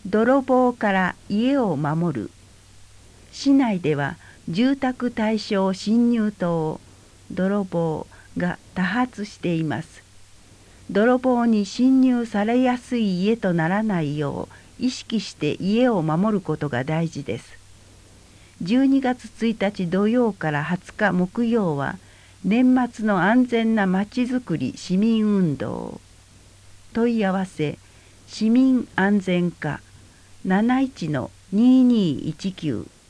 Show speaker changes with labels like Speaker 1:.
Speaker 1: 泥棒から家を守る。市内では住宅対象侵入等泥棒が多発しています。泥棒に侵入されやすい家とならないよう意識して家を守ることが大事です。12月1日土曜から20日木曜は年末の安全なまちづくり市民運動。問い合わせ市民安全課71-2219